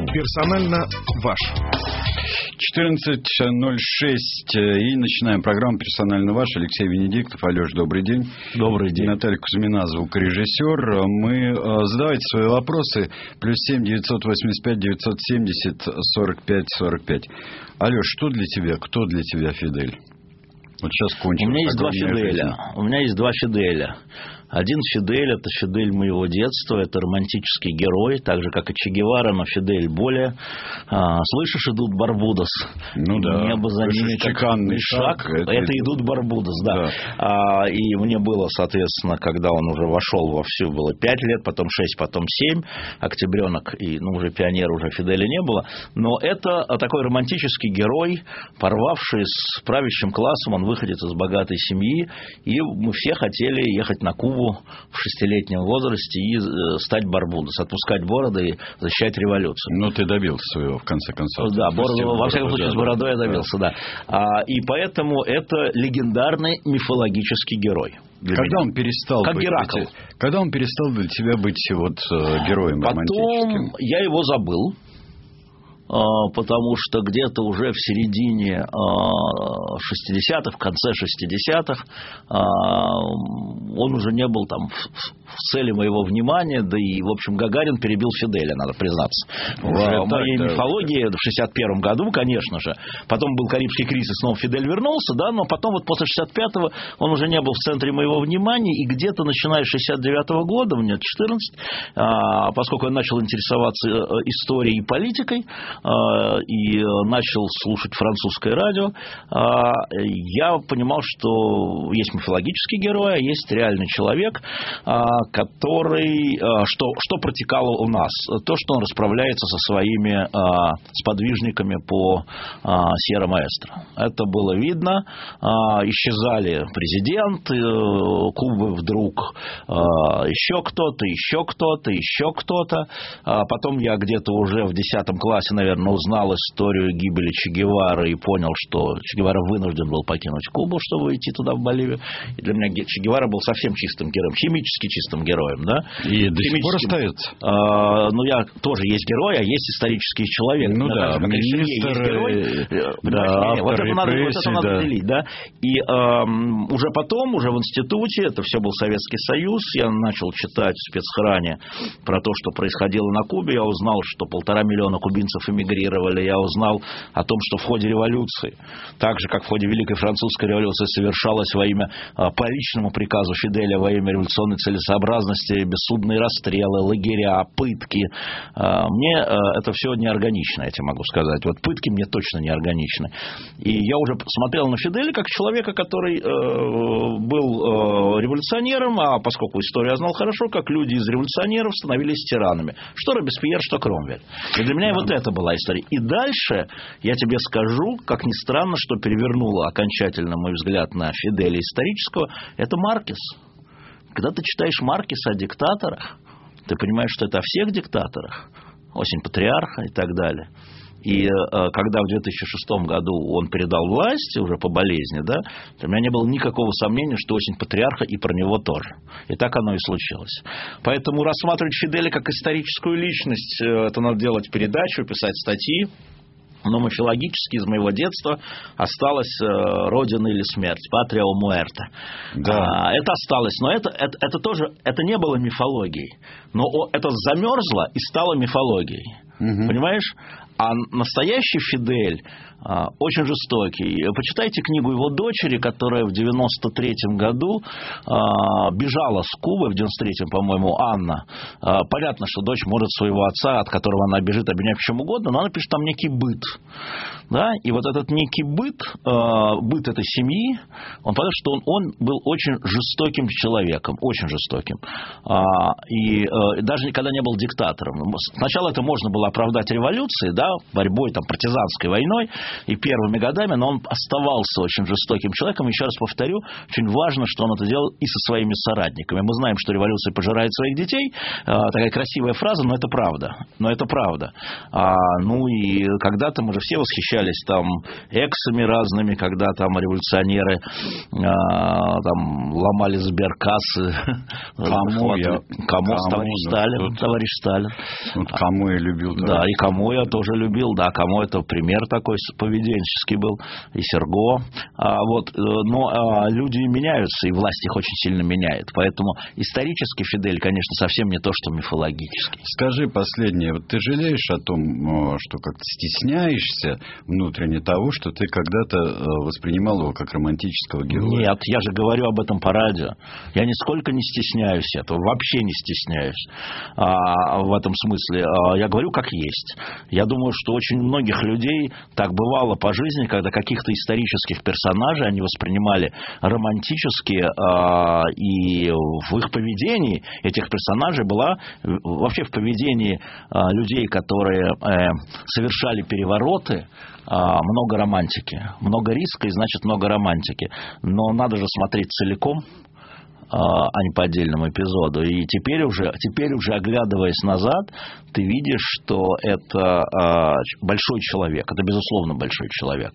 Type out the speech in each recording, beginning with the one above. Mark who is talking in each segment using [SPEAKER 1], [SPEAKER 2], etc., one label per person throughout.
[SPEAKER 1] Персонально ваш.
[SPEAKER 2] 14:06. И начинаем программу «Персонально ваш». Алексей Венедиктов. Алеш, добрый день.
[SPEAKER 3] Добрый день.
[SPEAKER 2] Наталья Кузьмина, звукорежиссер. Мы задавайте свои вопросы. +7 985 970 45 45. Алеш, что для тебя, кто для тебя Фидель? Вот сейчас кончилось.
[SPEAKER 3] У меня есть два Фиделя. У меня есть два Фиделя. Один Фидель – это Фидель моего детства, это романтический герой, так же, как и Че Гевара, но Фидель более. Слышишь, идут Барбудос.
[SPEAKER 2] Ну да.
[SPEAKER 3] Небо за ними,
[SPEAKER 2] чеканный шаг.
[SPEAKER 3] Это идут Барбудос, да. И мне было, соответственно, когда он уже вошел вовсю, было 5 лет, потом 6, потом 7. Октябренок, и уже пионер, уже Фиделя не было. Но это такой романтический герой, порвавший с правящим классом, он выходит из богатой семьи, и мы все хотели ехать на Кубу в 6-летнем возрасте и стать Барбудос, отпускать бороды и защищать революцию.
[SPEAKER 2] Но ты добился своего, в конце концов.
[SPEAKER 3] Да, во всяком случае, с бородой я добился, да. И поэтому это легендарный мифологический герой.
[SPEAKER 2] Когда он перестал
[SPEAKER 3] как
[SPEAKER 2] быть,
[SPEAKER 3] Геракл.
[SPEAKER 2] Когда он перестал для тебя быть героем романтическим?
[SPEAKER 3] Потом я его забыл. Потому что где-то уже в середине 60-х, в конце 60-х он уже не был там в цели моего внимания, да и, в общем, Гагарин перебил Фиделя, надо признаться. В моей мифологии в 61 году, конечно же, потом был Карибский кризис, снова Фидель вернулся, да, но потом вот после 65-го он уже не был в центре моего внимания, и где-то начиная с 69-го года, мне 14, поскольку я начал интересоваться историей и политикой, и начал слушать французское радио, я понимал, что есть мифологический герой, а есть реальный человек, который... Что протекало у нас? То, что он расправляется со своими сподвижниками по Сьерра Маэстро. Это было видно. Исчезали президенты Кубы вдруг, еще кто-то, еще кто-то, еще кто-то. Потом я где-то уже в 10 классе, наверное, узнал историю гибели Че Гевары и понял, что Че Гевара вынужден был покинуть Кубу, чтобы идти туда, в Боливию. И для меня Че Гевара был совсем чистым героем, химически чистым героем, да?
[SPEAKER 2] И до сих пор остается.
[SPEAKER 3] Ну, я тоже есть герой, а есть исторический человек.
[SPEAKER 2] Ну да, министр,
[SPEAKER 3] вот это надо делить, да? И уже потом, уже в институте, это все был Советский Союз, я начал читать в спецхране про то, что происходило на Кубе, я узнал, что 1,5 миллиона кубинцев эмигрировали, я узнал о том, что в ходе революции, так же, как в ходе Великой Французской революции, совершалось во имя, по личному приказу Фиделя, во имя революционной целесообразности, бессудные расстрелы, лагеря, пытки. Мне это все неорганично, я тебе могу сказать. Вот пытки мне точно неорганичны. И я уже смотрел на Фиделя как человека, который был революционером, а поскольку историю я знал хорошо, как люди из революционеров становились тиранами. Что Робеспьер, что Кромвель. И для меня вот это была история. И дальше я тебе скажу, как ни странно, что перевернуло окончательно мой взгляд на Фиделя исторического, это Маркес. Когда ты читаешь Маркеса о диктаторах, ты понимаешь, что это о всех диктаторах. «Осень патриарха» и так далее. И когда в 2006 году он передал власть, уже по болезни, да, у меня не было никакого сомнения, что «Осень патриарха» и про него тоже. И так оно и случилось. Поэтому рассматривать Фиделя как историческую личность, это надо делать передачу, писать статьи. Но мифологически из моего детства осталась «Родина или смерть», «Патрия о муэрте».
[SPEAKER 2] Да.
[SPEAKER 3] Это осталось, но это тоже, это не было мифологией. Но это замерзло и стало мифологией. Угу. Понимаешь? А настоящий Фидель очень жестокий. Почитайте книгу его дочери, которая в 93-м году бежала с Кубы, в 93-м, по-моему, Анна. Понятно, что дочь может своего отца, от которого она бежит, обвинять в чем угодно, но она пишет там некий быт. Да? И вот этот некий быт этой семьи, он понятно, что он был очень жестоким человеком, очень жестоким. И даже никогда не был диктатором. Сначала это можно было оправдать революцией, да, борьбой, там, партизанской войной и первыми годами, но он оставался очень жестоким человеком. Еще раз повторю, очень важно, что он это делал и со своими соратниками. Мы знаем, что революция пожирает своих детей. Такая красивая фраза, но это правда. Ну и когда-то мы же все восхищались там эксами разными, когда там революционеры там ломали сберкассы. Кому? Товарищ Сталин.
[SPEAKER 2] Вот кому я любил.
[SPEAKER 3] Да, и кому я тоже любил. Да, кому это пример такой поведенческий был. И Серго. Но люди меняются, и власть их очень сильно меняет. Поэтому исторический Фидель, конечно, совсем не то, что мифологический.
[SPEAKER 2] Скажи последнее. Вот ты жалеешь о том, что как-то стесняешься внутренне того, что ты когда-то воспринимал его как романтического героя?
[SPEAKER 3] Нет, я же говорю об этом по радио. Я нисколько не стесняюсь этого. Вообще не стесняюсь в этом смысле. Я говорю как есть. Я думаю, что очень многих людей так бывало по жизни, когда каких-то исторических персонажей они воспринимали романтически, и в их поведении этих персонажей была, вообще в поведении людей, которые совершали перевороты, много романтики. Много риска и значит много романтики. Но надо же смотреть целиком, а не по отдельному эпизоду. И теперь уже оглядываясь назад, ты видишь, что это большой человек. Это, безусловно, большой человек.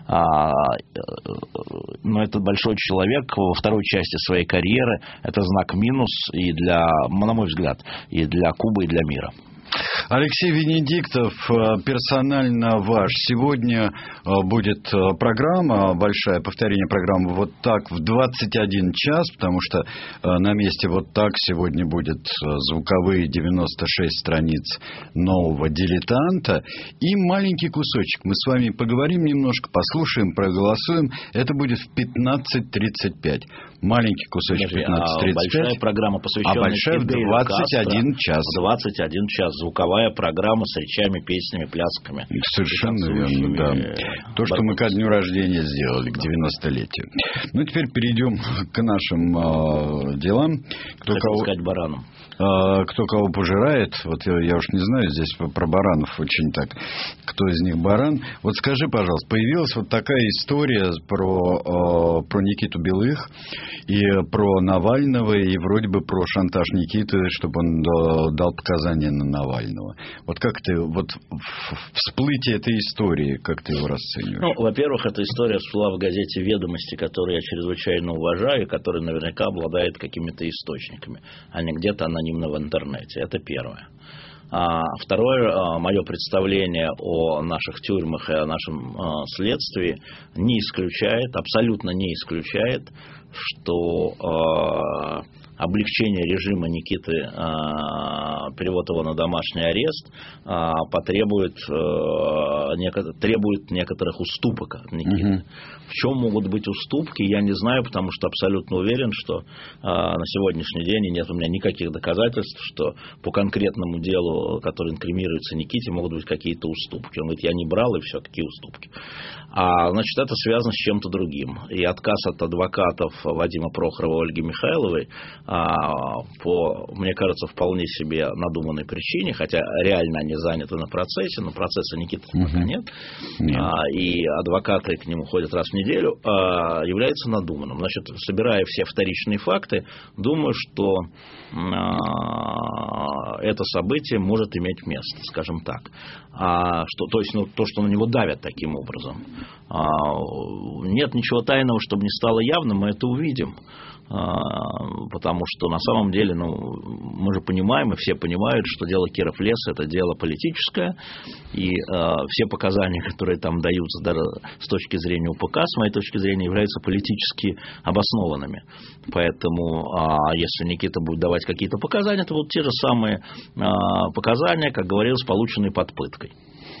[SPEAKER 3] Но этот большой человек во второй части своей карьеры это знак минус и для, на мой взгляд, и для Кубы, и для мира.
[SPEAKER 2] Алексей Венедиктов, персонально ваш. Сегодня будет программа, большая, повторение программы «Вот так» в 21 час, потому что на месте «Вот так» сегодня будет звуковые 96 страниц нового «Дилетанта» и маленький кусочек. Мы с вами поговорим немножко, послушаем, проголосуем. Это будет в 15:35. Маленький кусочек в 15:35.
[SPEAKER 3] Большая программа, посвященная
[SPEAKER 2] большая в 21 час.
[SPEAKER 3] В 21 час. Звуковая программа с речами, песнями, плясками.
[SPEAKER 2] Совершенно верно, да. То, что мы ко дню рождения сделали, к 90-летию. Ну, теперь перейдем к нашим делам.
[SPEAKER 3] Хотел сказать баранам.
[SPEAKER 2] Кто кого пожирает, вот я уж не знаю, здесь про баранов очень так, кто из них баран. Вот скажи, пожалуйста, появилась вот такая история про Никиту Белых и про Навального, и вроде бы про шантаж Никиты, чтобы он дал показания на Навального. Вот как ты, вот всплытие этой истории, как ты его расцениваешь?
[SPEAKER 3] Ну, во-первых, эта история всплыла в газете «Ведомости», которую я чрезвычайно уважаю, и которая наверняка обладает какими-то источниками, а не где-то анонимно в интернете. Это первое. Второе, мое представление о наших тюрьмах и о нашем следствии не исключает, абсолютно не исключает, что облегчение режима Никиты, перевод его на домашний арест, требует некоторых уступок от Никиты. В чем могут быть уступки, я не знаю, потому что абсолютно уверен, что на сегодняшний день нет у меня никаких доказательств, что по конкретному делу, которое инкриминируется Никите, могут быть какие-то уступки. Он говорит, я не брал, и все, какие уступки. Значит, это связано с чем-то другим. И отказ от адвокатов Вадима Прохорова и Ольги Михайловой по, мне кажется, вполне себе надуманной причине, хотя реально они заняты на процессе, но процесса Никиты пока нет. И адвокаты к нему ходят раз в неделю, является надуманным. Значит, собирая все вторичные факты, думаю, что это событие может иметь место, скажем так. То есть, то, что на него давят таким образом. Нет ничего тайного, чтобы не стало явным, мы это увидим. Потому что на самом деле, мы же понимаем, и все понимают, что дело Киров-Лес – это дело политическое, и все показания, которые там даются, даже с точки зрения УПК, с моей точки зрения, являются политически обоснованными. Поэтому, если Никита будет давать какие-то показания, это будут те же самые показания, как говорилось, полученные под пыткой.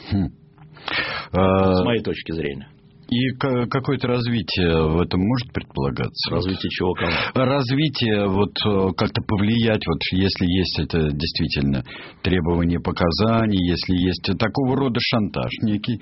[SPEAKER 3] С моей точки зрения.
[SPEAKER 2] И какое-то развитие в этом может предполагаться?
[SPEAKER 3] Развитие чего? Кого?
[SPEAKER 2] Развитие, вот как-то повлиять, вот если есть это действительно требование показаний, если есть такого рода шантаж некий,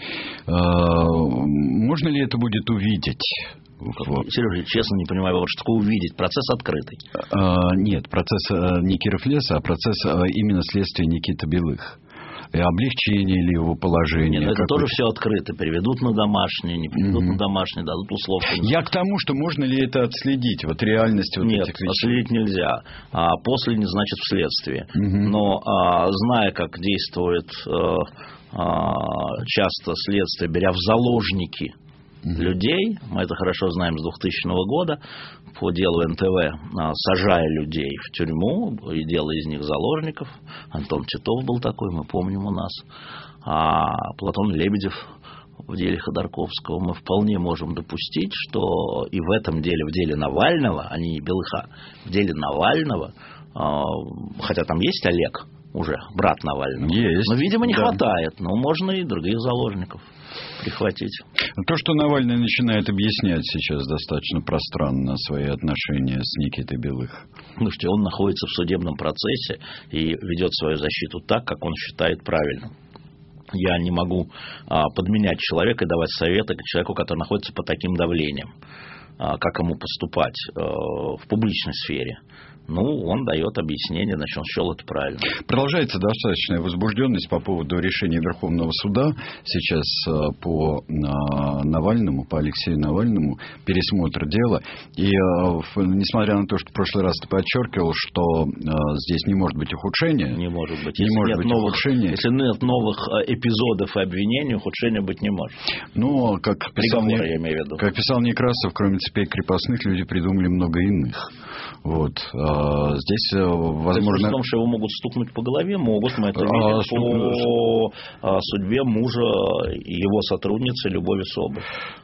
[SPEAKER 2] можно ли это будет увидеть?
[SPEAKER 3] Сережа, честно не понимаю, что такое увидеть. Процесс открытый.
[SPEAKER 2] Нет, процесс не Киров-Леса, а процесс именно следствия Никиты Белых. облегчение ли его положения.
[SPEAKER 3] Нет, это тоже все открыто. Переведут на домашние, не переведут на домашние, дадут условки.
[SPEAKER 2] Я к тому, что можно ли это отследить, вот реальность вот
[SPEAKER 3] Нет,
[SPEAKER 2] этих вещей?
[SPEAKER 3] отследить нельзя. После не значит вследствие. Но зная, как действует часто следствие, беря в заложники людей, мы это хорошо знаем с 2000 года, по делу НТВ, сажая людей в тюрьму и делая из них заложников. Антон Титов был такой, мы помним у нас. Платон Лебедев в деле Ходорковского. Мы вполне можем допустить, что и в этом деле, в деле Навального, а не Белыха, в деле Навального, хотя там есть Олег уже, брат Навального,
[SPEAKER 2] есть,
[SPEAKER 3] но, видимо, не хватает. Но можно и других заложников прихватить.
[SPEAKER 2] То, что Навальный начинает объяснять сейчас достаточно пространно свои отношения с Никитой Белых.
[SPEAKER 3] Слушайте, он находится в судебном процессе и ведет свою защиту так, как он считает правильным. Я не могу подменять человека и давать советы человеку, который находится под таким давлением, как ему поступать в публичной сфере. Он дает объяснение, значит, он счел это правильно.
[SPEAKER 2] Продолжается достаточная возбужденность по поводу решения Верховного суда сейчас по Навальному, по Алексею Навальному, пересмотр дела. И несмотря на то, что в прошлый раз ты подчеркивал, что здесь не может быть ухудшения.
[SPEAKER 3] Не может быть.
[SPEAKER 2] Ухудшения.
[SPEAKER 3] Если нет новых эпизодов и обвинений, ухудшения быть не может.
[SPEAKER 2] Но, как писал Некрасов, кроме цепей крепостных, люди придумали много иных. Вот. Здесь, возможно...
[SPEAKER 3] В том, что его могут стукнуть по голове, могут. Мы это видим по судьбе мужа и его сотрудницы Любови Соболь.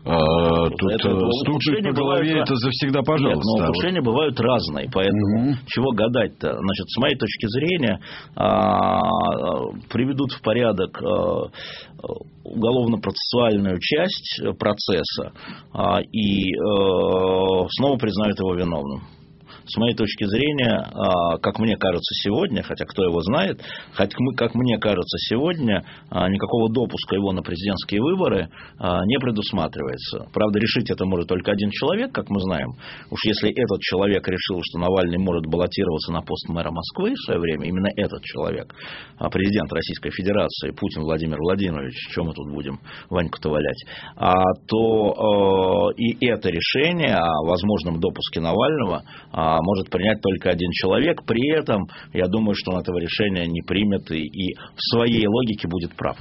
[SPEAKER 2] Тут стукнуть по голове, это завсегда пожалуйста.
[SPEAKER 3] Нет, но ухудшения бывают разные, поэтому чего гадать-то? Значит, с моей точки зрения, приведут в порядок уголовно-процессуальную часть процесса и снова признают его виновным. С моей точки зрения, как мне кажется сегодня, хотя кто его знает, как мне кажется сегодня, никакого допуска его на президентские выборы не предусматривается. Правда, решить это может только один человек, как мы знаем. Уж если этот человек решил, что Навальный может баллотироваться на пост мэра Москвы в свое время, именно этот человек, президент Российской Федерации, Путин Владимир Владимирович, что мы тут будем Ваньку-то валять, то и это решение о возможном допуске Навального может принять только один человек. При этом, я думаю, что он этого решения не примет и в своей логике будет прав.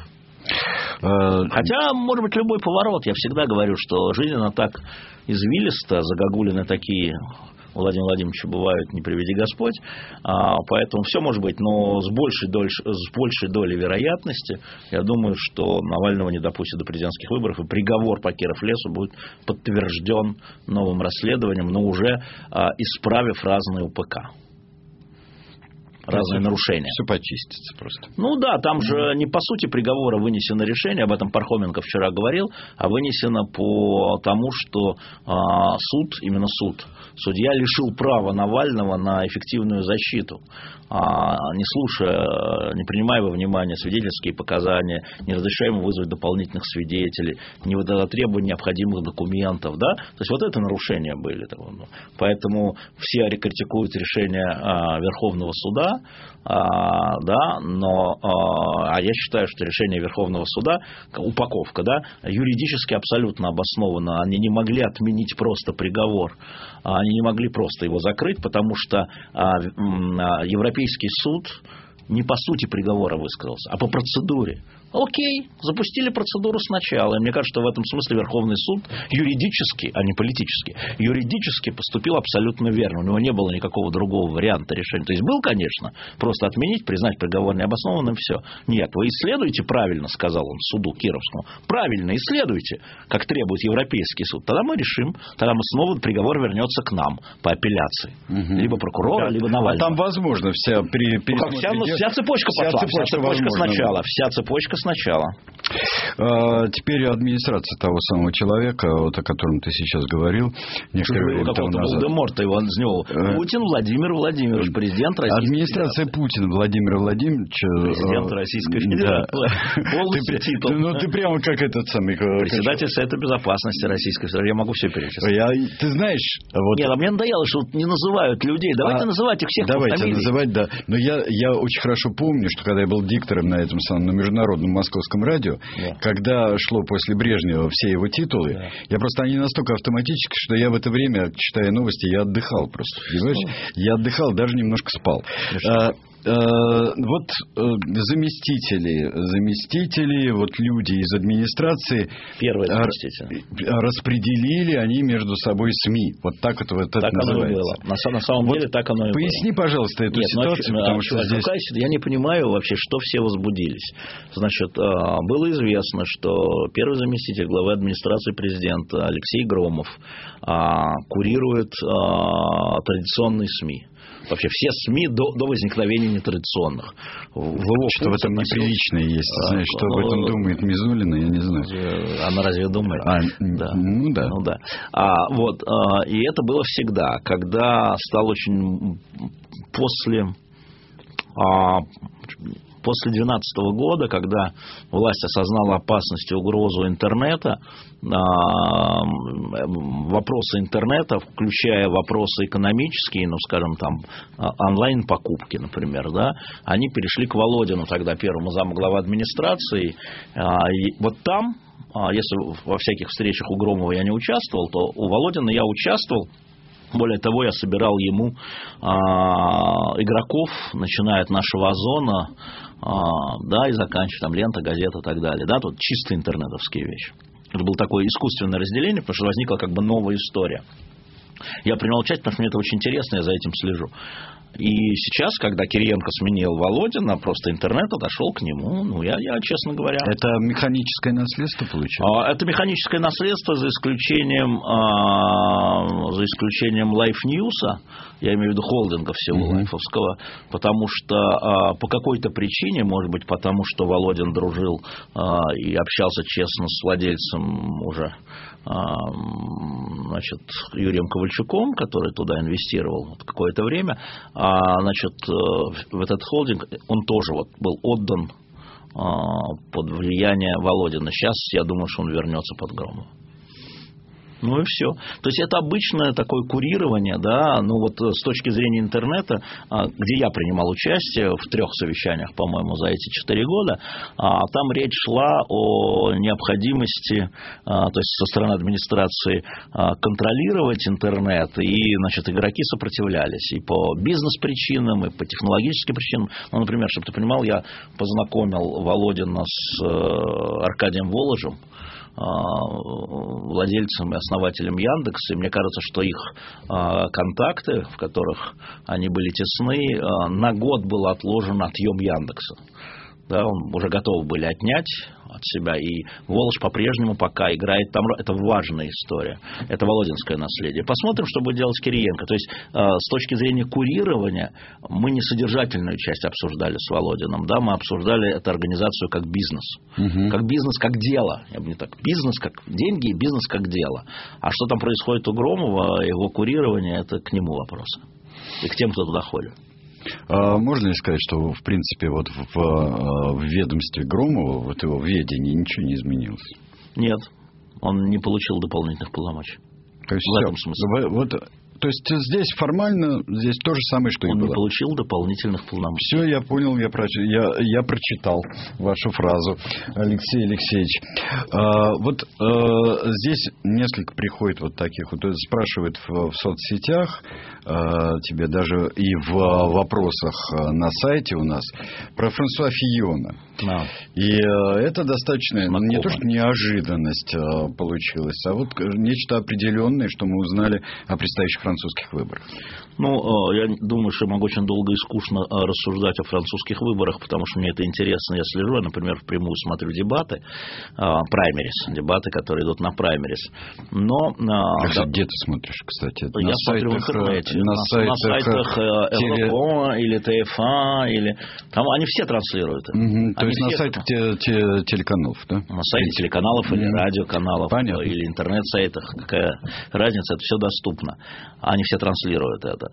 [SPEAKER 3] Хотя, может быть, любой поворот. Я всегда говорю, что жизнь, она так извилиста, загогулины такие у Владимира Владимировича бывают, не приведи Господь. Поэтому все может быть, но с большей долей вероятности, я думаю, что Навального не допустят до президентских выборов, и приговор по Киров-Лесу будет подтвержден новым расследованием, но уже исправив разные УПК. Разные нарушения.
[SPEAKER 2] Все почистится просто.
[SPEAKER 3] Да, там же не по сути приговора вынесено решение, об этом Пархоменко вчера говорил, а вынесено по тому, что именно суд, судья лишил права Навального на эффективную защиту, не слушая, не принимая во внимание свидетельские показания, не разрешая ему вызвать дополнительных свидетелей, не требуя необходимых документов, да? То есть вот это нарушения были. Поэтому все критикуют решение Верховного суда, да, но я считаю, что решение Верховного суда, упаковка, да, юридически абсолютно обосновано. Они не могли отменить просто приговор, они не могли просто его закрыть, потому что Европейский суд не по сути приговора высказался, а по процедуре. Окей, запустили процедуру сначала. И мне кажется, что в этом смысле Верховный суд юридически, а не политически, юридически поступил абсолютно верно. У него не было никакого другого варианта решения. То есть был, конечно, просто отменить, признать приговор необоснованным, все. Нет, вы исследуете правильно, сказал он суду Кировскому. Правильно исследуйте, как требует Европейский суд. Тогда мы решим, тогда мы снова приговор вернется к нам по апелляции. Либо прокурора, либо Навального.
[SPEAKER 2] Там возможно вся
[SPEAKER 3] вся цепочка пошла. Вся цепочка сначала. Вся цепочка сначала.
[SPEAKER 2] Теперь администрация того самого человека, вот о котором ты сейчас говорил, некоторое время тому назад.
[SPEAKER 3] Волдеморта его назвал. Путин Владимир Владимирович, президент Российской Федерации.
[SPEAKER 2] Администрация Путина Владимира Владимировича.
[SPEAKER 3] Президент Российской Федерации. Полностью титул.
[SPEAKER 2] Ты прямо как этот самый...
[SPEAKER 3] Председатель Совета Безопасности Российской Федерации. Я могу все перечислить.
[SPEAKER 2] Ты знаешь...
[SPEAKER 3] Нет, мне надоело, что не называют людей. Давайте называть их всех.
[SPEAKER 2] Давайте называть, да. Но я очень хорошо помню, что когда я был диктором на этом самом, на международном московском радио, когда шло после Брежнева все его титулы, я просто, они настолько автоматически, что я в это время, читая новости, я отдыхал просто, понимаешь? Я отдыхал, даже немножко спал. Вот заместители, вот люди из администрации распределили они между собой СМИ. Вот так это называется.
[SPEAKER 3] На самом деле так оно и было.
[SPEAKER 2] Поясни, пожалуйста, эту ситуацию, потому что здесь...
[SPEAKER 3] Я не понимаю вообще, что все возбудились. Значит, было известно, что первый заместитель главы администрации президента Алексей Громов курирует традиционные СМИ. Вообще все СМИ до возникновения нетрадиционных.
[SPEAKER 2] Что в этом неприличное есть. Знаешь, что об этом думает Мизулина, я не знаю.
[SPEAKER 3] Она разве думает?
[SPEAKER 2] Ну да.
[SPEAKER 3] И это было всегда. Когда стал очень... После 2012 года, когда власть осознала опасность и угрозу интернета, вопросы интернета, включая вопросы экономические, скажем, там, онлайн-покупки, например, да, они перешли к Володину, тогда первому замглавы администрации. И вот там, если во всяких встречах у Громова я не участвовал, то у Володина я участвовал. Более того, я собирал ему игроков, начиная от нашего Озона, и заканчивая там лента, газета и так далее. Да, тут чисто интернетовские вещи. Это было такое искусственное разделение, потому что возникла как бы новая история. Я принял участие, потому что мне это очень интересно, я за этим слежу. И сейчас, когда Кириенко сменил Володина, просто интернет отошел к нему. Я, честно говоря...
[SPEAKER 2] Это механическое наследство получилось?
[SPEAKER 3] Это механическое наследство за исключением Life News, я имею в виду холдинга всего лайфовского, потому что по какой-то причине, может быть, потому что Володин дружил и общался честно с владельцем уже, Юрием Ковальчуком, который туда инвестировал какое-то время, в этот холдинг он тоже был отдан под влияние Володина. Сейчас, я думаю, что он вернется под Громова. Ну и все. То есть это обычное такое курирование, да, с точки зрения интернета, где я принимал участие в 3 совещаниях, по-моему, за эти 4 года, там речь шла о необходимости, то есть со стороны администрации контролировать интернет, и, игроки сопротивлялись и по бизнес-причинам, и по технологическим причинам. Например, чтобы ты понимал, я познакомил Володина с Аркадием Воложем, владельцем и основателем Яндекса, и мне кажется, что их контакты, в которых они были тесны, на год был отложен отъем Яндекса. Да, он уже готовы были отнять от себя, и Волож по-прежнему пока играет там. Это важная история. Это володинское наследие. Посмотрим, что будет делать Кириенко. То есть, с точки зрения курирования, мы не содержательную часть обсуждали с Володиным, да, мы обсуждали эту организацию как бизнес. Как бизнес, как дело. Я бы не так. Бизнес как деньги и бизнес как дело. А что там происходит у Громова, его курирование, это к нему вопросы. И к тем, кто туда ходит.
[SPEAKER 2] Можно ли сказать, что, в принципе, в ведомстве Громова, его ведении ничего не изменилось?
[SPEAKER 3] Нет, он не получил дополнительных полномочий.
[SPEAKER 2] То есть, в этом смысле. То есть здесь формально здесь то же самое, что
[SPEAKER 3] он
[SPEAKER 2] и было.
[SPEAKER 3] Он не получил дополнительных полномочий.
[SPEAKER 2] Все, я понял, я прочитал вашу фразу, Алексей Алексеевич. Здесь несколько приходит таких, спрашивают в соцсетях, тебе даже и в вопросах на сайте у нас, про Франсуа Фийона. И это достаточно, не то что неожиданность получилась, а нечто определенное, что мы узнали о предстоящих французских выборах.
[SPEAKER 3] Я думаю, что я могу очень долго и скучно рассуждать о французских выборах, потому что мне это интересно. Я слежу, я, например, впрямую смотрю дебаты, дебаты, которые идут на праймерис.
[SPEAKER 2] Где ты смотришь, кстати?
[SPEAKER 3] Я смотрю в интернете. На сайтах ЛФО или ТФА, там они все транслируют.
[SPEAKER 2] То есть на сайтах телеканалов, да? На
[SPEAKER 3] сайте телеканалов или радиоканалов.
[SPEAKER 2] Понятно.
[SPEAKER 3] Или интернет-сайтах. Какая разница, это все доступно. Они все транслируют это.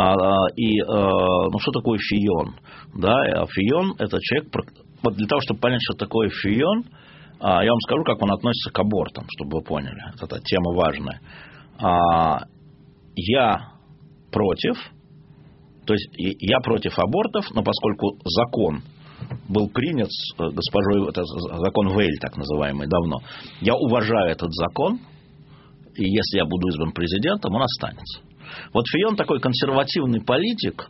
[SPEAKER 3] Что такое Фийон? Да, Фийон – это человек... Для того, чтобы понять, что такое Фийон, я вам скажу, как он относится к абортам, чтобы вы поняли. Это тема важная. Я против... То есть я против абортов, но поскольку закон был принят госпожой, это закон Вейль, так называемый, давно, я уважаю этот закон, и если я буду избран президентом, он останется. Вот Фион такой консервативный политик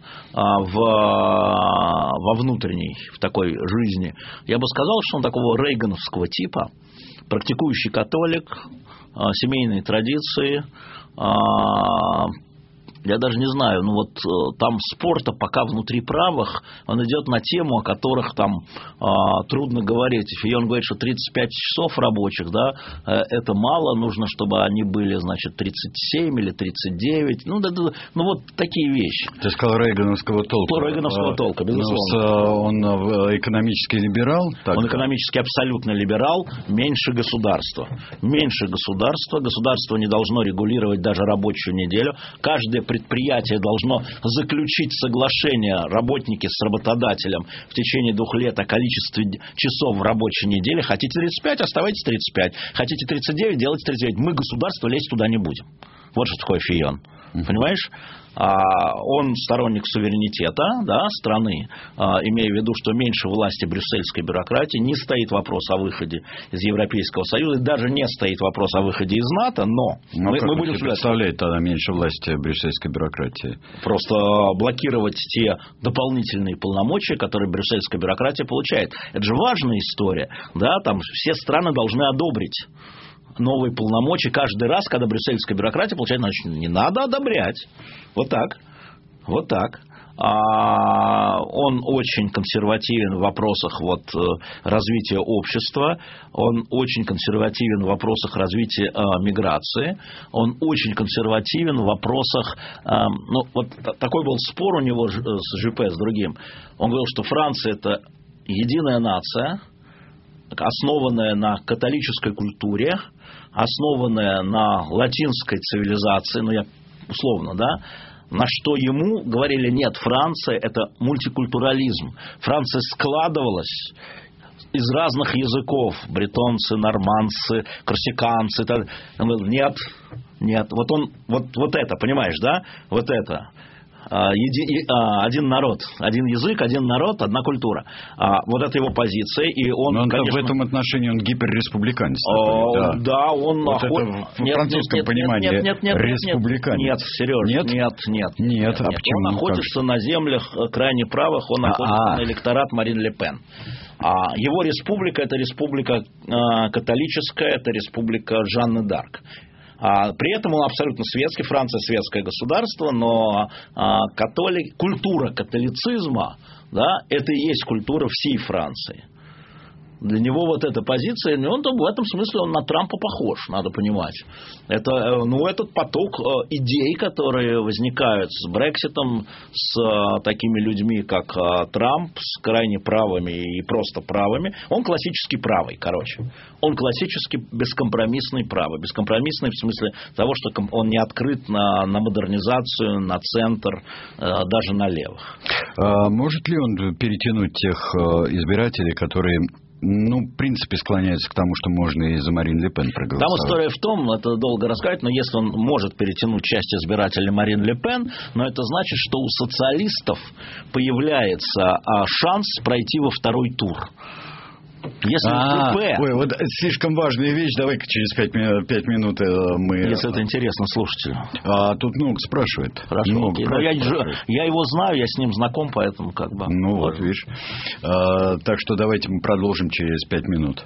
[SPEAKER 3] во внутренней, в такой жизни. Я бы сказал, что он такого рейгановского типа, практикующий католик, семейные традиции. Я даже не знаю, там спорта пока внутри правых, он идет на тему, о которых там трудно говорить. Фион говорит, что 35 часов рабочих, да, это мало, нужно, чтобы они были, значит, 37 или 39, вот такие вещи.
[SPEAKER 2] Ты сказал рейгановского толка.
[SPEAKER 3] Рейгановского толка, безусловно.
[SPEAKER 2] Он экономический либерал? Так?
[SPEAKER 3] Он экономически абсолютно либерал, меньше государства. Меньше государства. Государство не должно регулировать даже рабочую неделю. Каждое предприятие должно заключить соглашение, работники с работодателем, в течение 2 лет о количестве часов в рабочей неделе. Хотите 35, оставайтесь 35. Хотите 39, делайте 39. Мы, государство, лезть туда не будем. Вот что такое Фион. Понимаешь? Он сторонник суверенитета, да, страны, имея в виду, что меньше власти брюссельской бюрократии, не стоит вопрос о выходе из Европейского Союза, даже не стоит вопрос о выходе из НАТО, но
[SPEAKER 2] мы будем представлять тогда меньше власти брюссельской бюрократии.
[SPEAKER 3] Просто блокировать те дополнительные полномочия, которые брюссельская бюрократия получает. Это же важная история, да, там все страны должны одобрить новые полномочия каждый раз, когда брюссельская бюрократия получает, значит, не надо одобрять. Вот так. Он очень консервативен в вопросах развития общества, он очень консервативен в вопросах развития миграции, он очень консервативен в вопросах... такой был спор у него с Жюпе, с другим. Он говорил, что Франция – это единая нация, основанная на католической культуре, основанная на латинской цивилизации, я условно, да, на что ему говорили, нет, Франция – это мультикультурализм. Франция складывалась из разных языков, бретонцы, нормандцы, корсиканцы. Он говорил, нет, вот это, понимаешь, да, вот это. Один народ, один язык, один народ, одна культура. Вот это его позиция. И он, конечно,
[SPEAKER 2] в этом отношении он гиперреспубликанец.
[SPEAKER 3] Да, он...
[SPEAKER 2] В французском понимании республиканец.
[SPEAKER 3] Нет, Сереж, нет.
[SPEAKER 2] А почему?
[SPEAKER 3] Он находится на землях крайне правых, он находится на электорат Марин Ле Пен. Его республика – это республика католическая, это республика Жанны д'Арк. При этом он абсолютно светский, Франция светское государство, но культура католицизма, да, это и есть культура всей Франции. Для него вот эта позиция, он в этом смысле он на Трампа похож, надо понимать. Это, этот поток идей, которые возникают с Брекситом, с такими людьми, как Трамп, с крайне правыми и просто правыми, он классически правый, Он классически бескомпромиссный правый. Бескомпромиссный в смысле того, что он не открыт на модернизацию, на центр, даже на левых.
[SPEAKER 2] Может ли он перетянуть тех избирателей, которые... в принципе, склоняется к тому, что можно и за Марин Ле Пен проголосовать.
[SPEAKER 3] Там история в том, это долго рассказать, но если он может перетянуть часть избирателей Марин Ле Пен, но это значит, что у социалистов появляется шанс пройти во второй тур.
[SPEAKER 2] Вот слишком важная вещь. Давай-ка через 5 минут мы...
[SPEAKER 3] Если это интересно слушателю.
[SPEAKER 2] Тут много спрашивает.
[SPEAKER 3] Хорошо. Я его знаю, я с ним знаком, поэтому как бы...
[SPEAKER 2] Вот, видишь. Так что давайте мы продолжим через 5 минут.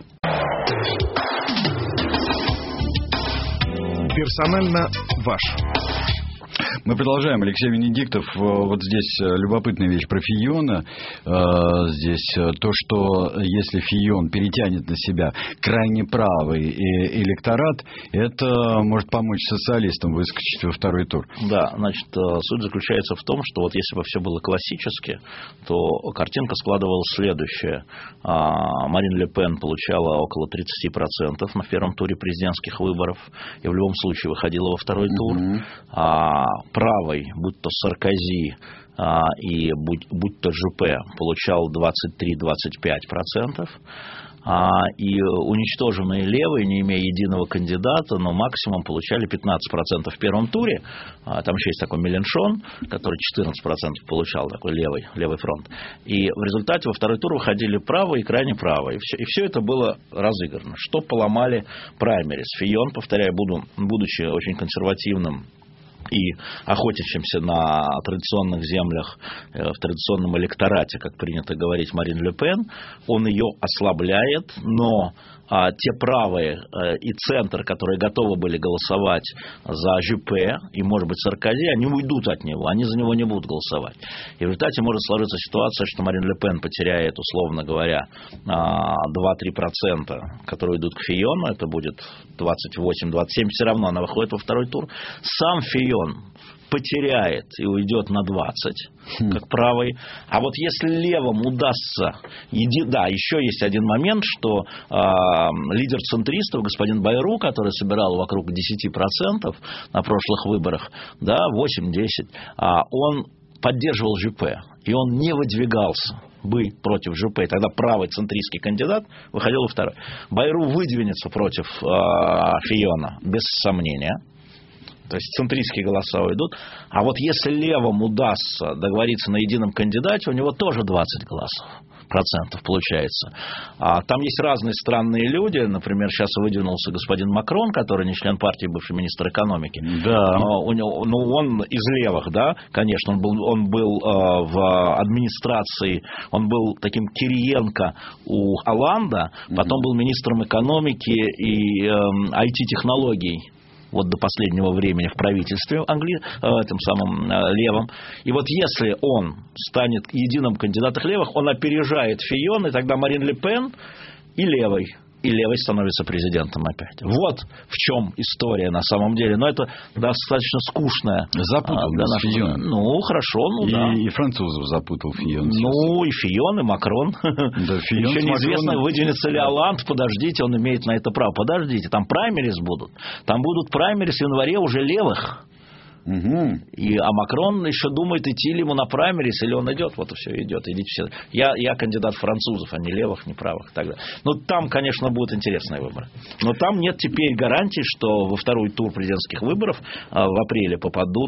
[SPEAKER 1] Персонально ваш.
[SPEAKER 2] Мы продолжаем. Алексей Венедиктов. Вот здесь любопытная вещь про Фиона. Здесь то, что если Фион перетянет на себя крайне правый электорат, это может помочь социалистам выскочить во второй тур.
[SPEAKER 3] Да, значит, суть заключается в том, что вот если бы все было классически, то картинка складывалась следующая. Марин Ле Пен получала около 30% на первом туре президентских выборов и в любом случае выходила во второй тур. Правый, будь то Саркози и будь то Жюпе, получал 23-25%. и уничтоженные левые, не имея единого кандидата, но максимум получали 15% в первом туре. Там еще есть такой Mélenchon, который 14% получал, такой левый фронт. И в результате во второй тур выходили правые и крайне правые. И все это было разыграно. Что поломали праймерис? Фийон, повторяю, будучи очень консервативным и охотящимся на традиционных землях, в традиционном электорате, как принято говорить, Марин Ле Пен, он ее ослабляет, но те правые и центр, которые готовы были голосовать за Жюпе и, может быть, Саркози, они уйдут от него, они за него не будут голосовать. И в результате может сложиться ситуация, что Марин Ле Пен потеряет, условно говоря, 2-3%, которые идут к Фийону, это будет 28-27, все равно она выходит во второй тур. Сам Фийон потеряет и уйдет на 20, как правый. А вот если левым удастся... Да, еще есть один момент, что лидер центристов, господин Байру, который собирал вокруг 10% на прошлых выборах, да, 8-10, он поддерживал Жюпе, и он не выдвигался бы против Жюпе. Тогда правый центристский кандидат выходил во второй. Байру выдвинется против Фийона, без сомнения. То есть центристские голоса уйдут. А вот если левым удастся договориться на едином кандидате, у него тоже 20 процентов получается. Там есть разные странные люди. Например, сейчас выдвинулся господин Макрон, который не член партии, бывший министр экономики.
[SPEAKER 2] Да.
[SPEAKER 3] Он из левых, да, конечно. Он был в администрации, он был таким Кириенко у Олланда, потом был министром экономики и IT-технологий. Вот до последнего времени в правительстве тем самым левым. И вот если он станет единым кандидатом левых, он опережает Фийон, и тогда Марин Ле Пен и левый становится президентом опять. Вот в чем история на самом деле. Но это достаточно скучная.
[SPEAKER 2] Запутал Фийон.
[SPEAKER 3] Ну, хорошо, да.
[SPEAKER 2] И французов запутал Фийон.
[SPEAKER 3] Ну, и Фийон, и Макрон. Да, Фийон. Еще неизвестно, выдвинется ли Олланд. Подождите, он имеет на это право. Подождите, там праймерис будут. Там будут праймерис в январе уже левых. А Макрон еще думает, идти ли ему на праймерис, или он идет. Вот и все, идет. Идите все. Я кандидат французов, а не левых, не правых. И так далее. Ну, там, конечно, будут интересные выборы. Но там нет теперь гарантий, что во второй тур президентских выборов в апреле попадут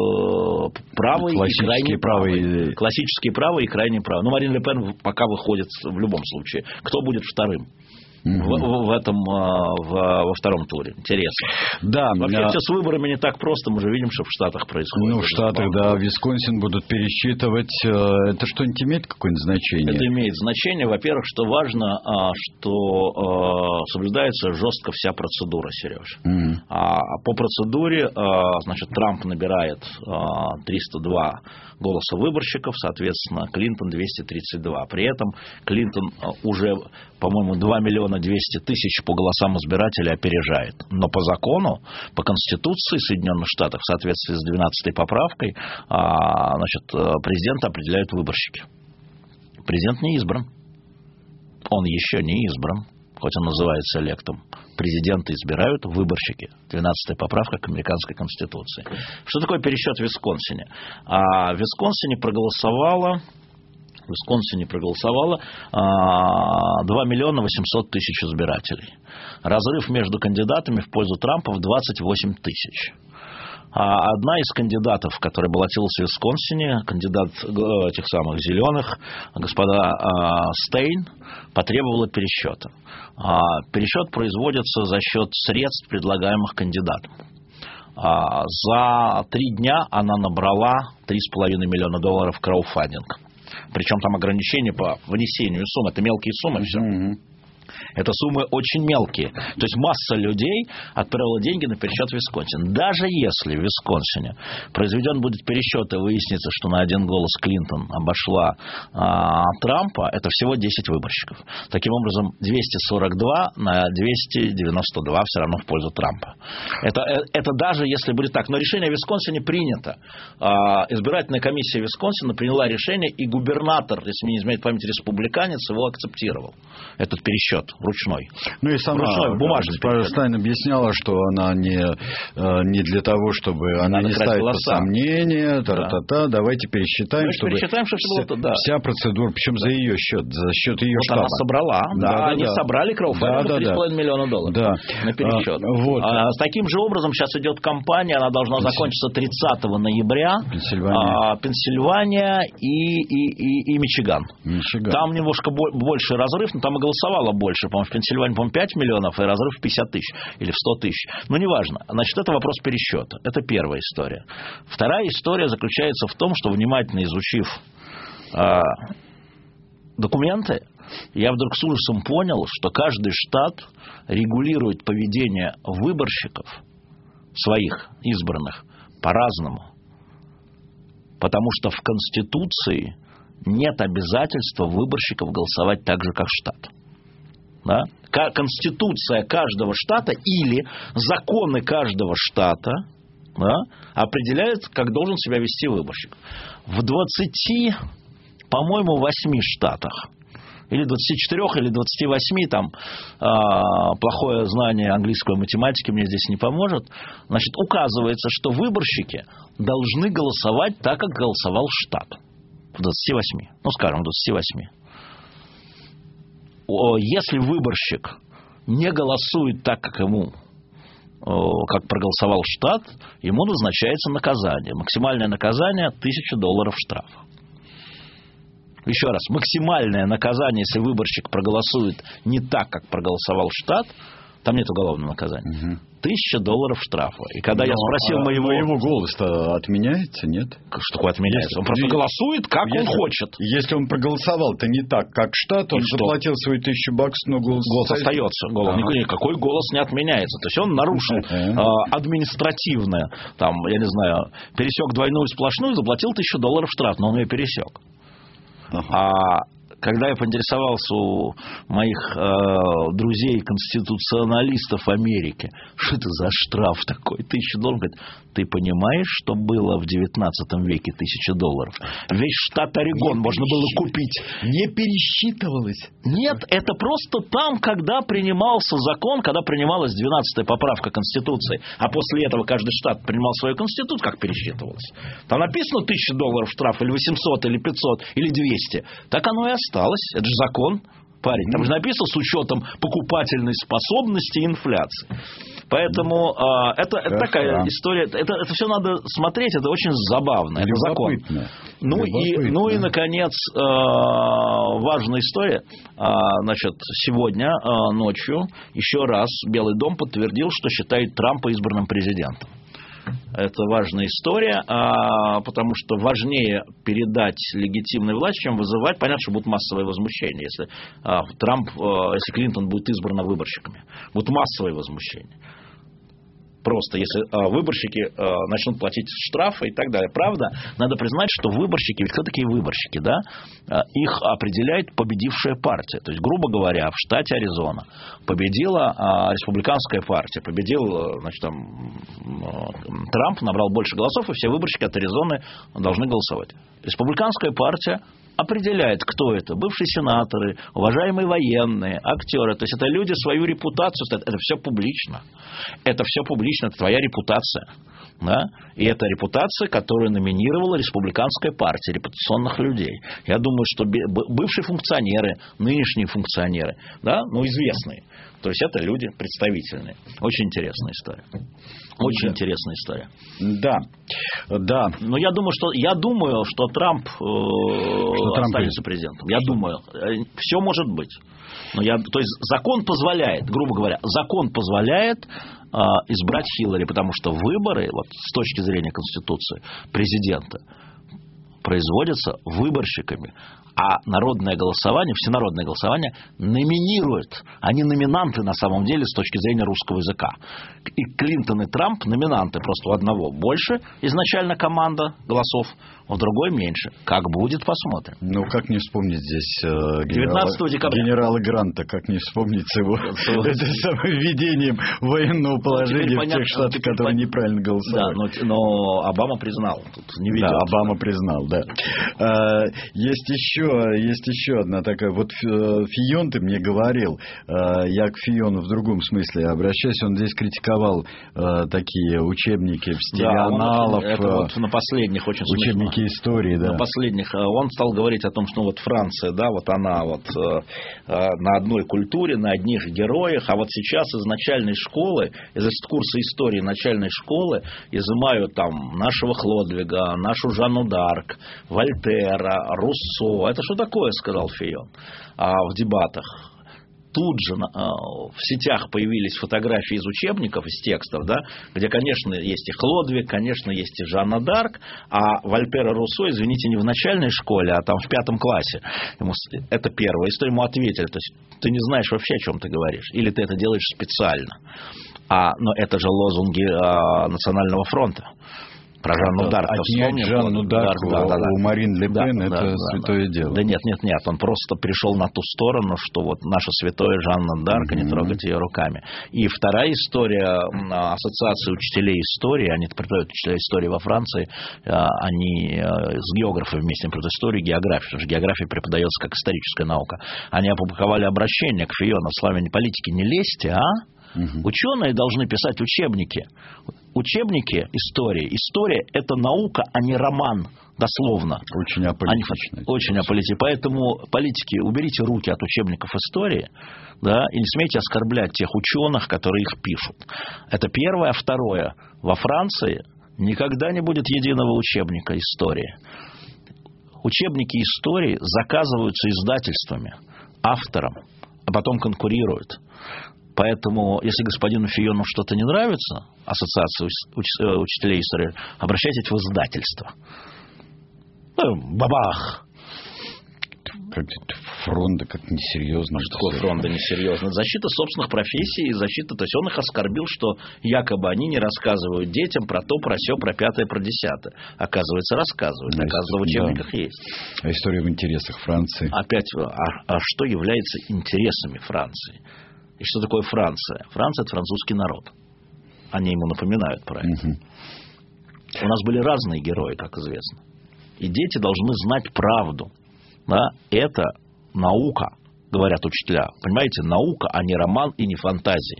[SPEAKER 3] правые и крайне правые. Классические правые и крайне правые. Ну, Марин Ле Пен пока выходит в любом случае. Кто будет вторым? Во втором туре. Интересно.
[SPEAKER 2] Да.
[SPEAKER 3] Вообще все с выборами не так просто. Мы же видим, что в Штатах происходит.
[SPEAKER 2] Ну, в Штатах, да. Висконсин будут пересчитывать. Это что-нибудь имеет какое-нибудь значение?
[SPEAKER 3] Это имеет значение. Во-первых, что важно, что соблюдается жестко вся процедура, Сереж. По процедуре, значит, Трамп набирает 302 голоса выборщиков, соответственно, Клинтон 232. При этом Клинтон уже, по-моему, 2 200 000 по голосам избирателей опережает. Но по закону, по Конституции Соединенных Штатов, в соответствии с 12-й поправкой, значит, президента определяют выборщики. Президент не избран. Он еще не избран, хоть он называется электом. Президента избирают выборщики. 12-я поправка к американской Конституции. Что такое пересчет в Висконсине? В Висконсине проголосовало 2 800 000 избирателей. Разрыв между кандидатами в пользу Трампа в 28 000. Одна из кандидатов, которая баллотировалась в Висконсине, кандидат этих самых зеленых, господа Стейн, потребовала пересчета. Пересчет производится за счет средств, предлагаемых кандидатам. За 3 дня она набрала $3,5 миллиона краудфандинг. Причем там ограничения по внесению сумм. Это мелкие суммы все. Это суммы очень мелкие. То есть масса людей отправила деньги на пересчет в Висконсин. Даже если в Висконсине произведен будет пересчет и выяснится, что на один голос Клинтон обошла Трампа, это всего 10 выборщиков. Таким образом, 242 на 292 все равно в пользу Трампа. Это даже если будет так. Но решение в Висконсине принято. Избирательная комиссия Висконсина приняла решение, и губернатор, если мне не изменяет память, республиканец, его акцептировал, этот пересчет. пересчет ручной.
[SPEAKER 2] Ну и сама
[SPEAKER 3] бумажный пересчет.
[SPEAKER 2] Стайн объясняла, что она не для того, чтобы она не ставит под сомнение, давайте пересчитаем, чтобы вся процедура, причем за ее счет, за счет ее штаба.
[SPEAKER 3] Она собрала, они собрали краудфандинг $3,5 миллиона на пересчет. С таким же образом сейчас идет кампания, она должна закончиться 30 ноября. Пенсильвания и Мичиган. Там немножко больше разрыв, но там и голосовало больше. По-моему, в Пенсильвании, 5 миллионов, и разрыв в 50 тысяч или в 100 тысяч. Но неважно. Значит, это вопрос пересчета. Это первая история. Вторая история заключается в том, что, внимательно изучив документы, я вдруг с ужасом понял, что каждый штат регулирует поведение выборщиков, своих избранных, по-разному. Потому что в Конституции нет обязательства выборщиков голосовать так же, как штат. Да? Конституция каждого штата или законы каждого штата определяют, как должен себя вести выборщик. В 20, по-моему, 8 штатах, или 24, или 28, там плохое знание английской математики мне здесь не поможет, значит, указывается, что выборщики должны голосовать так, как голосовал штат. В 28. Ну, скажем, в 28. Если выборщик не голосует так, как проголосовал штат, ему назначается наказание. Максимальное наказание $1000 штрафа. Еще раз, максимальное наказание, если выборщик проголосует не так, как проголосовал штат, там нет уголовного наказания. $1000 штрафа. И когда я спросил
[SPEAKER 2] его голос-то отменяется, нет?
[SPEAKER 3] Что такое отменяется? Он просто голосует, как он хочет.
[SPEAKER 2] Если он проголосовал-то не так, как штат, он заплатил свои $1000, но голос
[SPEAKER 3] остается. Никакой голос не отменяется. То есть он нарушил административное, там, я не знаю, пересек двойную сплошную, заплатил $1000 штраф, но он ее пересек. Когда я поинтересовался у моих друзей-конституционалистов Америки, что это за штраф такой, $1000, говорит, ты понимаешь, что было в 19 веке $1000? Весь штат Орегон можно было купить.
[SPEAKER 2] Не пересчитывалось?
[SPEAKER 3] Нет, это просто там, когда принимался закон, когда принималась 12-я поправка Конституции, а после этого каждый штат принимал свою Конституцию, как пересчитывалось. Там написано $1000 штраф, или 800, или 500, или 200. Так оно и осталось. Это же закон, парень. Там же написано с учетом покупательной способности и инфляции. Поэтому это такая история. Это все надо смотреть, это очень забавно. Это закон. Ну и, наконец, важная история. Значит, сегодня ночью еще раз Белый дом подтвердил, что считает Трампа избранным президентом. Это важная история, потому что важнее передать легитимную власть, чем вызывать. Понятно, что будут массовые возмущения, если если Клинтон будет избрана выборщиками. Будут массовые возмущения. Просто если выборщики начнут платить штрафы и так далее. Правда, надо признать, что выборщики, ведь кто такие выборщики, да? Их определяет победившая партия. То есть, грубо говоря, в штате Аризона победила республиканская партия, победил, значит, Трамп, набрал больше голосов, и все выборщики от Аризоны должны голосовать. Республиканская партия определяет, кто это. Бывшие сенаторы, уважаемые военные, актеры. То есть это люди свою репутацию. Это все публично. Это все публично. Это твоя репутация. Да? И это репутация, которую номинировала республиканская партия репутационных людей. Я думаю, что бывшие функционеры, нынешние функционеры, да, известные. То есть это люди представительные. Очень интересная история. Очень интересная история.
[SPEAKER 2] Да.
[SPEAKER 3] Но я думаю, что Трамп останется президентом. Я думаю. Все может быть. То есть закон позволяет, грубо говоря, избрать Хиллари, потому что выборы, вот с точки зрения Конституции, президента производятся выборщиками. А народное голосование, всенародное голосование номинирует. Они номинанты на самом деле с точки зрения русского языка. И Клинтон и Трамп номинанты. Просто у одного больше изначально команда голосов, у другой меньше. Как будет, посмотрим.
[SPEAKER 2] Как не вспомнить здесь
[SPEAKER 3] 19 декабря.
[SPEAKER 2] Генерала Гранта, как не вспомнить с его введением военного положения в тех штатах, которые неправильно голосовали.
[SPEAKER 3] Да, но Обама признал.
[SPEAKER 2] Обама признал,
[SPEAKER 3] Да.
[SPEAKER 2] Есть еще одна такая. Вот Фион, ты мне говорил, я к Фиону в другом смысле обращаюсь, он здесь критиковал такие учебники в стиле аналов.
[SPEAKER 3] Это вот на последних очень
[SPEAKER 2] учебники
[SPEAKER 3] смешно.
[SPEAKER 2] Истории, да.
[SPEAKER 3] На последних он стал говорить о том, что вот Франция, да, вот она вот на одной культуре, на одних героях, а вот сейчас из начальной школы, из курса истории начальной школы изымают там нашего Хлодвига, нашу Жанну д'Арк, Вольтера, Руссо. Это что такое, сказал Фион в дебатах. Тут же в сетях появились фотографии из учебников, из текстов, да, где, конечно, есть и Хлодвиг, конечно, есть и Жанна д'Арк, а Вольтер и Руссо, извините, не в начальной школе, а там в 5 классе. Это первая история, ему ответили, то есть ты не знаешь вообще, о чем ты говоришь, или ты это делаешь специально. Но это же лозунги Национального фронта. Про Жанну д'Арк.
[SPEAKER 2] Отнять Жанну д'Арк у Марин Ле Пен это святое дело.
[SPEAKER 3] Да нет. Он просто пришел на ту сторону, что вот наша святая Жанна д'Арк, не трогать ее руками. И вторая история Ассоциации учителей истории, они преподают учителя истории во Франции, они с географами вместе преподают историю и географию, потому что география преподается как историческая наука. Они опубликовали обращение к Фиону: в славяне политики не лезьте, Ученые должны писать учебники. Учебники истории. История – это наука, а не роман, дословно.
[SPEAKER 2] Очень аполитично.
[SPEAKER 3] Очень аполитично. Поэтому, политики, уберите руки от учебников истории, да, и не смейте оскорблять тех ученых, которые их пишут. Это первое. А второе. Во Франции никогда не будет единого учебника истории. Учебники истории заказываются издательствами, автором, а потом конкурируют. Поэтому, если господину Фиону что-то не нравится, Ассоциация учителей истории, обращайтесь в издательство. Бабах!
[SPEAKER 2] Фронта как несерьезно.
[SPEAKER 3] Что такое фронта несерьезно? Защита собственных профессий, защита, то есть он их оскорбил, что якобы они не рассказывают детям про то, про сё, про пятое, про десятое. Оказывается, рассказывают. Оказывается, в учебниках есть.
[SPEAKER 2] А история в интересах Франции.
[SPEAKER 3] Опять, что является интересами Франции? И что такое Франция? Франция – это французский народ. Они ему напоминают про это. У нас были разные герои, как известно. И дети должны знать правду. Да? Это наука, говорят учителя. Понимаете, наука, а не роман и не фантазия.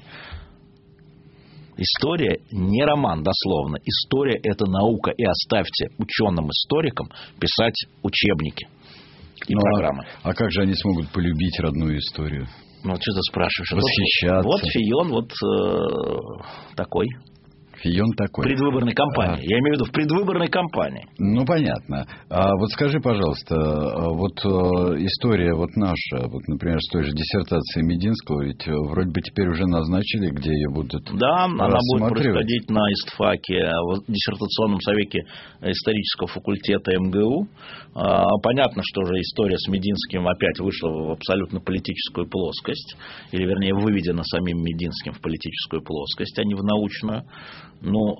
[SPEAKER 3] История не роман, дословно. История – это наука. И оставьте ученым-историкам писать учебники и программы.
[SPEAKER 2] А как же они смогут полюбить родную историю?
[SPEAKER 3] Ну, что ты спрашиваешь?
[SPEAKER 2] Восхищаться.
[SPEAKER 3] Вот Фион такой.
[SPEAKER 2] Фион такой.
[SPEAKER 3] В предвыборной кампании. Я имею в виду в предвыборной кампании.
[SPEAKER 2] Ну, понятно. А вот скажи, пожалуйста, вот история вот наша, вот, например, с той же диссертацией Мединского, ведь вроде бы теперь уже назначили, где ее будут
[SPEAKER 3] Да, она будет происходить на ИСТФАКе, в диссертационном совете исторического факультета МГУ. Понятно, что уже история с Мединским опять вышла в абсолютно политическую плоскость, или, вернее, выведена самим Мединским в политическую плоскость, а не в научную. Ну,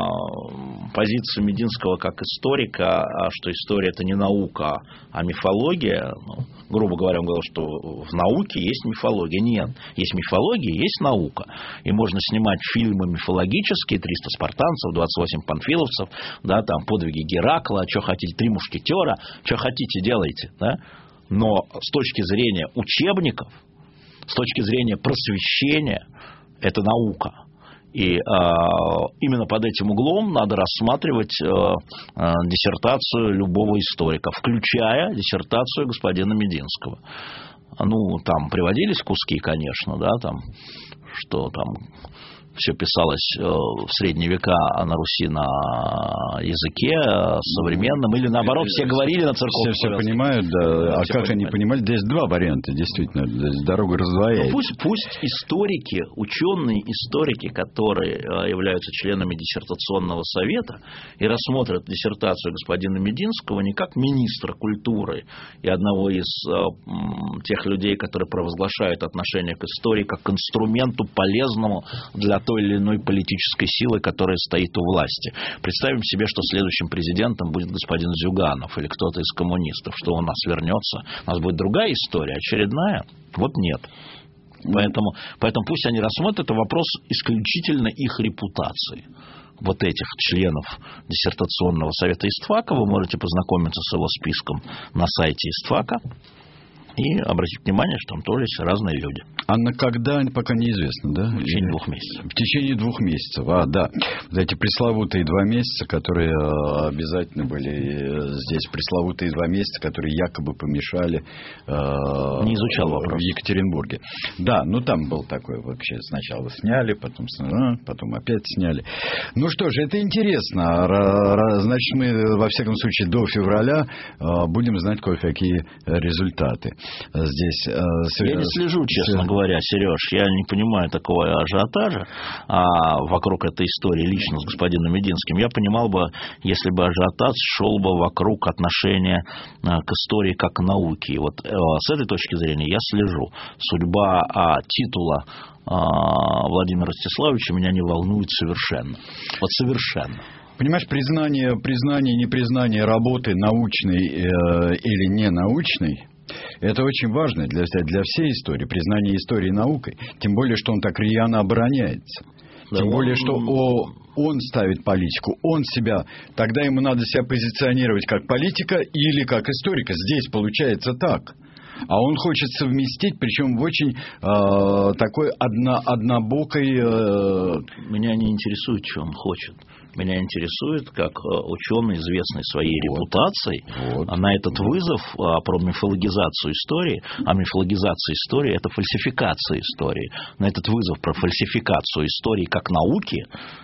[SPEAKER 3] позиция Мединского как историка, что история – это не наука, а мифология, грубо говоря, он говорил, что в науке есть мифология. Нет, есть мифология, есть наука. И можно снимать фильмы мифологические, 300 спартанцев, 28 панфиловцев, да, там подвиги Геракла, что хотите, 3 мушкетера, что хотите, делайте. Да? Но с точки зрения учебников, с точки зрения просвещения, это наука. И именно под этим углом надо рассматривать диссертацию любого историка, включая диссертацию господина Мединского. Ну, там приводились куски, конечно, да, там, что там все писалось в средние века на Руси на языке современном, или наоборот, все говорили на церковном.
[SPEAKER 2] Все понимают, да. А как они понимали? Здесь 2 варианта, действительно. Здесь дорога раздвояется.
[SPEAKER 3] Пусть историки, ученые историки, которые являются членами диссертационного совета и рассмотрят диссертацию господина Мединского не как министра культуры и одного из тех людей, которые провозглашают отношение к истории как к инструменту полезному для той или иной политической силы, которая стоит у власти. Представим себе, что следующим президентом будет господин Зюганов или кто-то из коммунистов, что у нас вернется. У нас будет другая история, очередная. Вот нет. Поэтому пусть они рассмотрят, это вопрос исключительно их репутации. вот этих членов диссертационного совета ИСТФАКа. Вы можете познакомиться с его списком на сайте ИСТФАКа и обратить внимание, что там тоже есть разные люди.
[SPEAKER 2] А на когда, пока неизвестно, да?
[SPEAKER 3] В течение 2 месяцев.
[SPEAKER 2] В течение 2 месяцев, да. Вот эти пресловутые 2 месяца, которые обязательно были здесь, пресловутые 2 месяца, которые якобы помешали
[SPEAKER 3] не изучал вопрос.
[SPEAKER 2] В Екатеринбурге. Да, там был такой вообще, сначала сняли, потом опять сняли. Ну что же, это интересно. Значит, мы, во всяком случае, до февраля будем знать кое-какие результаты. Здесь...
[SPEAKER 3] Я не слежу, честно говоря, Сереж. Я не понимаю такого ажиотажа вокруг этой истории лично с господином Мединским. Я понимал бы, если бы ажиотаж шел бы вокруг отношения к истории как к науке. И вот с этой точки зрения я слежу. Судьба титула Владимира Ростиславовича меня не волнует совершенно. Вот совершенно.
[SPEAKER 2] Понимаешь, признание, непризнание работы научной или ненаучной, это очень важно для всей истории, признание истории наукой. Тем более, что он так рьяно обороняется. Тем более, что он ставит политику, он себя. Тогда ему надо себя позиционировать как политика или как историка. Здесь получается так. А он хочет совместить, причем в очень такой однобокой...
[SPEAKER 3] Меня не интересует, что он хочет. Меня интересует, как ученый, известный своей репутацией, на этот вызов про мифологизацию истории, а мифологизация истории – это фальсификация истории, на этот вызов про фальсификацию истории как науки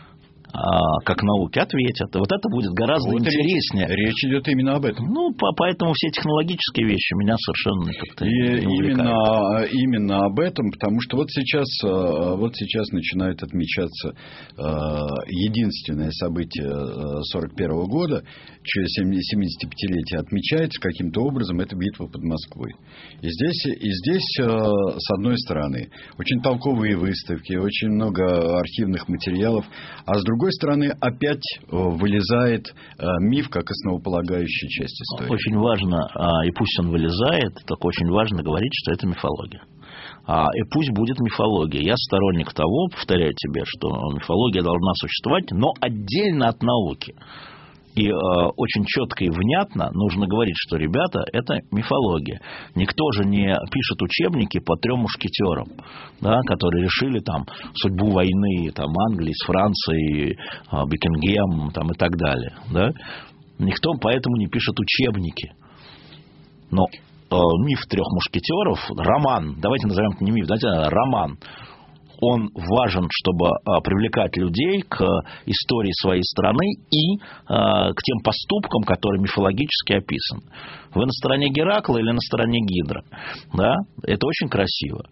[SPEAKER 3] ответят. И вот это будет гораздо интереснее.
[SPEAKER 2] Речь идет именно об этом.
[SPEAKER 3] Поэтому все технологические вещи меня совершенно как-то не увлекают.
[SPEAKER 2] Именно об этом, потому что вот сейчас начинает отмечаться единственное событие 1941 года, чье 75-летие отмечается каким-то образом, это битва под Москвой. И здесь, с одной стороны, очень толковые выставки, очень много архивных материалов, а с другой стороны, опять вылезает миф как основополагающая часть истории.
[SPEAKER 3] Очень важно, и пусть он вылезает, только очень важно говорить, что это мифология. И пусть будет мифология. Я сторонник того, повторяю тебе, что мифология должна существовать, но отдельно от науки. И очень четко и внятно нужно говорить, что, ребята, это мифология. Никто же не пишет учебники по 3 мушкетерам, да, которые решили судьбу войны Англии с Францией, Бекингем и так далее. Да? Никто поэтому не пишет учебники. Но миф 3 мушкетеров, роман, давайте назовем это не миф, роман, он важен, чтобы привлекать людей к истории своей страны и к тем поступкам, которые мифологически описаны. Вы на стороне Геракла или на стороне Гидра? Да? Это очень красиво.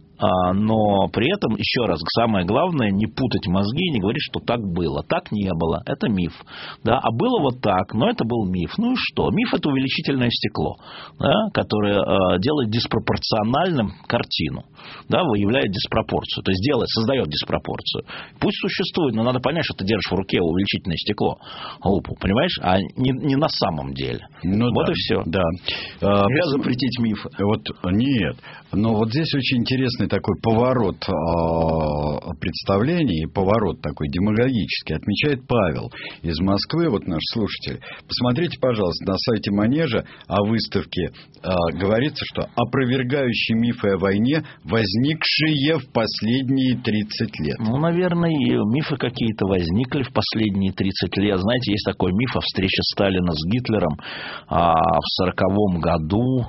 [SPEAKER 3] Но при этом, еще раз, самое главное, не путать мозги и не говорить, что так было. Так не было. Это миф. Да? А было вот так, но это был миф. Ну и что? Миф – это увеличительное стекло, да? Которое делает диспропорциональным картину. Да? Выявляет диспропорцию. То есть создает диспропорцию. Пусть существует, но надо понять, что ты держишь в руке увеличительное стекло. Лупу, понимаешь? А не на самом деле. Вот и все.
[SPEAKER 2] Да.
[SPEAKER 3] Нельзя запретить мифы.
[SPEAKER 2] Нет. Но вот здесь очень интересный такой поворот представлений, поворот такой демагогический отмечает Павел из Москвы, наш слушатель. Посмотрите, пожалуйста, на сайте Манежа о выставке говорится, что опровергающие мифы о войне, возникшие в последние 30 лет.
[SPEAKER 3] Наверное, мифы какие-то возникли в последние 30 лет. Знаете, есть такой миф о встрече Сталина с Гитлером в 1940 году,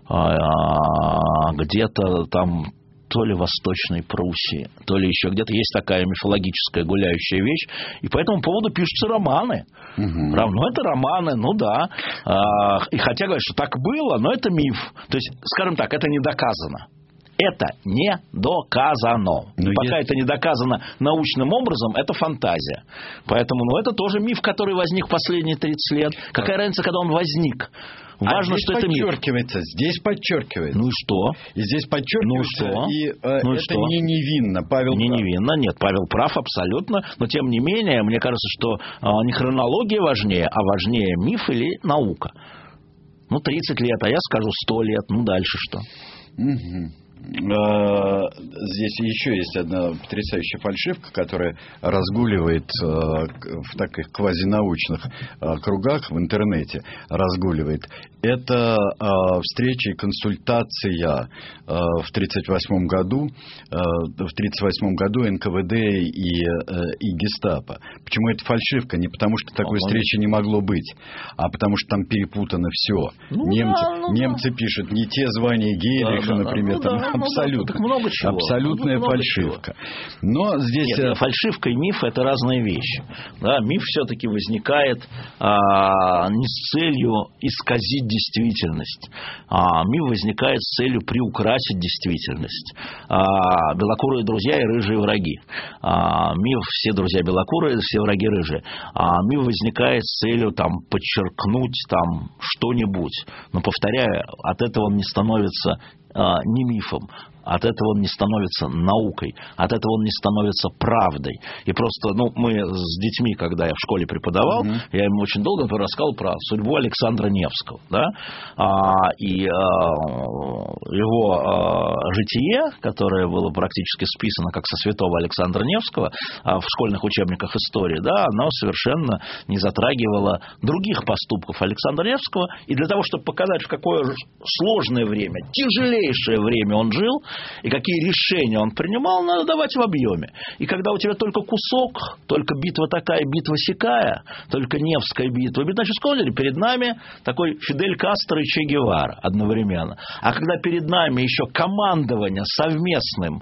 [SPEAKER 3] где-то то ли в Восточной Пруссии, то ли еще где-то есть такая мифологическая гуляющая вещь, и по этому поводу пишутся романы. Равно это романы, да. И хотя говорят, что так было, но это миф. То есть, скажем так, это не доказано. Это не доказано. Пока это не доказано научным образом, это фантазия. Поэтому, это тоже миф, который возник последние 30 лет. Какая разница, когда он возник? Важно, что это миф.
[SPEAKER 2] Здесь подчеркивается.
[SPEAKER 3] Ну и что?
[SPEAKER 2] И здесь подчеркивается. И это не невинно. Павел
[SPEAKER 3] не невинно. Нет, Павел прав абсолютно. Но тем не менее, мне кажется, что не хронология важнее, а важнее миф или наука. 30 лет, а я скажу 100 лет. Дальше что?
[SPEAKER 2] здесь еще есть одна потрясающая фальшивка, которая разгуливает в таких квазинаучных кругах в интернете. Разгуливает. Это встреча и консультация в 1938 году. В 1938 году НКВД и Гестапо. Почему это фальшивка? Не потому, что такой встречи не могло быть, а потому, что там перепутано все. Немцы пишут не те звания Гейдриха, например, там абсолютная фальшивка. Но здесь...
[SPEAKER 3] Нет, фальшивка и миф – это разные вещи. Да, миф все-таки возникает не с целью исказить действительность. Миф возникает с целью приукрасить действительность. Белокурые друзья и рыжие враги. Миф – все друзья белокурые, все враги рыжие. Миф возникает с целью подчеркнуть что-нибудь. Но, повторяю, от этого он не становится не мифом, от этого он не становится наукой, от этого он не становится правдой. И просто, мы с детьми, когда я в школе преподавал, я им очень долго рассказывал про судьбу Александра Невского, да? И его житие, которое было практически списано как со святого Александра Невского в школьных учебниках истории, да, оно совершенно не затрагивало других поступков Александра Невского. И для того, чтобы показать, в какое сложное время, тяжелейшее время он жил, и какие решения он принимал, надо давать в объеме. И когда у тебя только кусок, только битва такая, битва сякая, только Невская битва, значит, сказали, перед нами такой Фидель Кастро и Че Гевара одновременно. А когда перед нами еще командование совместным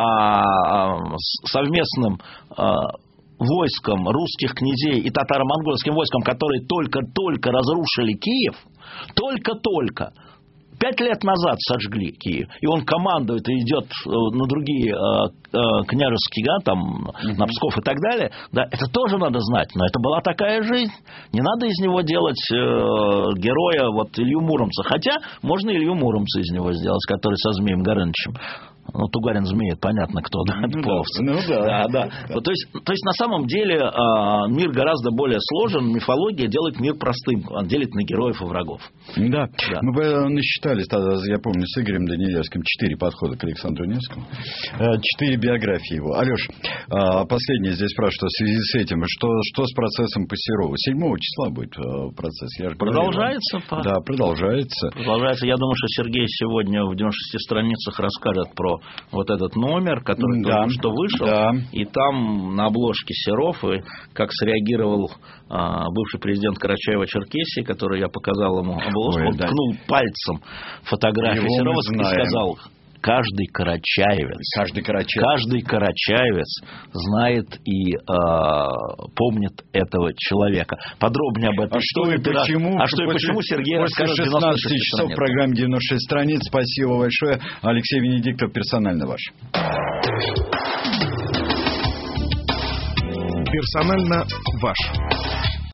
[SPEAKER 3] войском русских князей и татаро-монгольским войском, которые только-только разрушили Киев, только-только, 5 лет назад сожгли Киев, и он командует и идет на другие княжеские, на Псков и так далее, да, это тоже надо знать, но это была такая жизнь. Не надо из него делать героя Илью Муромца, хотя можно Илью Муромца из него сделать, который со Змеем Горынычем. Тугарин Змеев, понятно кто, да, половцы. Да. То есть, на самом деле, мир гораздо более сложен, мифология делает мир простым, он делит на героев и врагов.
[SPEAKER 2] Да. Мы насчитали, я помню, с Игорем Данилевским 4 подхода к Александру Невскому, 4 биографии его. Алеш, последнее здесь спрашивают в связи с этим, что с процессом по Серову? 7 числа будет процесс.
[SPEAKER 3] Продолжается?
[SPEAKER 2] Да, продолжается.
[SPEAKER 3] Я думаю, что Сергей сегодня в 96 страницах расскажет про этот номер, который только что вышел, и там на обложке Серов, и как среагировал бывший президент Карачаева-Черкесии, который я показал ему обложку, он ткнул пальцем фотографию Серова и сказал: каждый карачаевец знает и помнит этого человека. Подробнее об этом.
[SPEAKER 2] Что и почему
[SPEAKER 3] Сергей расскажет.
[SPEAKER 2] После 16 часов в программе 96 страниц. Спасибо большое. Алексей Венедиктов, персонально ваш.
[SPEAKER 1] Персонально ваш.